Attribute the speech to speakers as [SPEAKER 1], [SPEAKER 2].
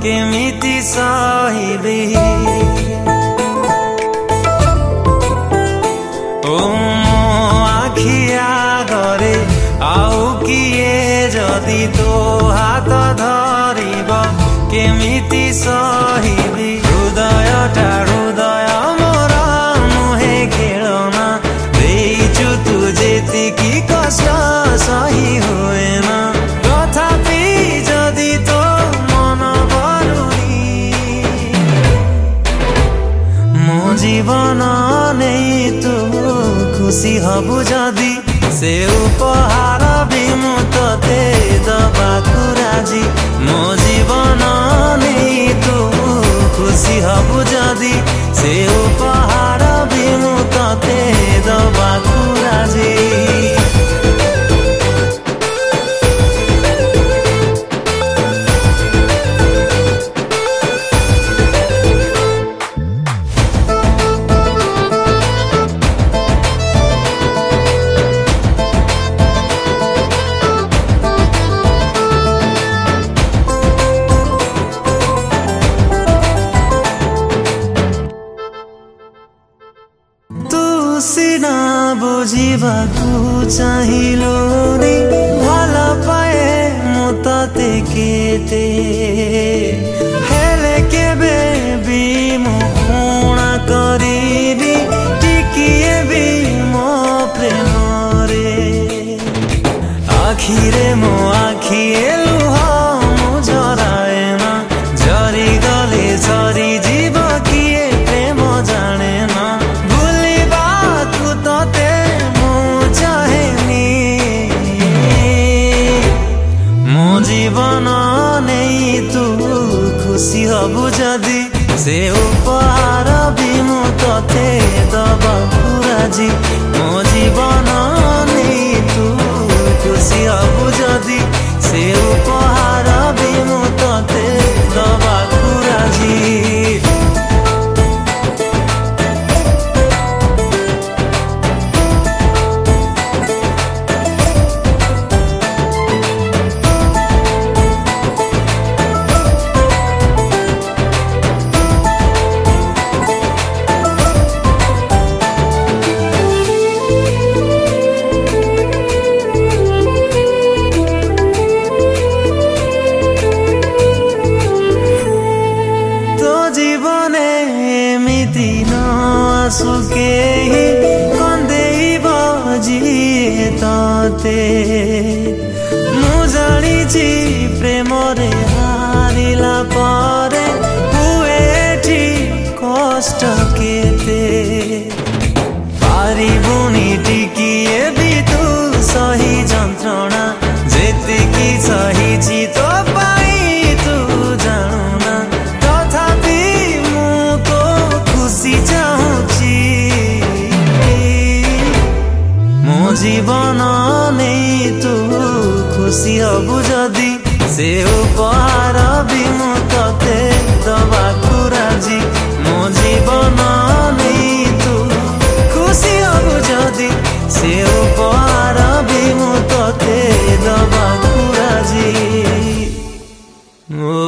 [SPEAKER 1] केमिति सहिबी ओ मो आखि आगरे आउ किए जदि तो हाथ धरिब केमिति सहिबी हृदयटा हृदय मोर नुहे खेलना देइछु तु जेतिकी कष्ट सही हुएन तथापि जदि तो मन बरुनी मो जीवन नहीं तू खुशी हबु जदि से उपहार भी मु तते दबाकु राजी मो जीवन नहीं तू खुशी हबु जदि से उपहार भी मु तते दबाकु राजी सिना बुझिबाकु चाहिलो नि भल पाए मु तते केते हेले केबे भी मु कोणा करिबी टिकिए भी मो प्रेम रे आखिरे मो आखिए लुह मु जराए ना जरी गले जरी जीव किए प्रेम जाने ना जीवन नहीं तू खुशी हबु जदि से उपहार भी मु तते दबाकु राजी मो जीवन नहीं तू खुशी हबु जदि से उपहार भी मु तते दबाकु राजी सुके कंदेइब जिए तते मु जानिछि प्रेम रे हारिला परे हुएठी कष्ट केते पारिबुनी टिकिए भी तू सही जंत्रणा जेतिकी सहिछि तो पाई तू जानुना तथापि मु तो खुशी मो जीवन नहीं तू खुशी हबु जदि से उपहार भी मु तते दबाकु राजी मो जीवन नहीं तू खुशी हबु जदि से उपहार भी मु तते दबाकु राजी।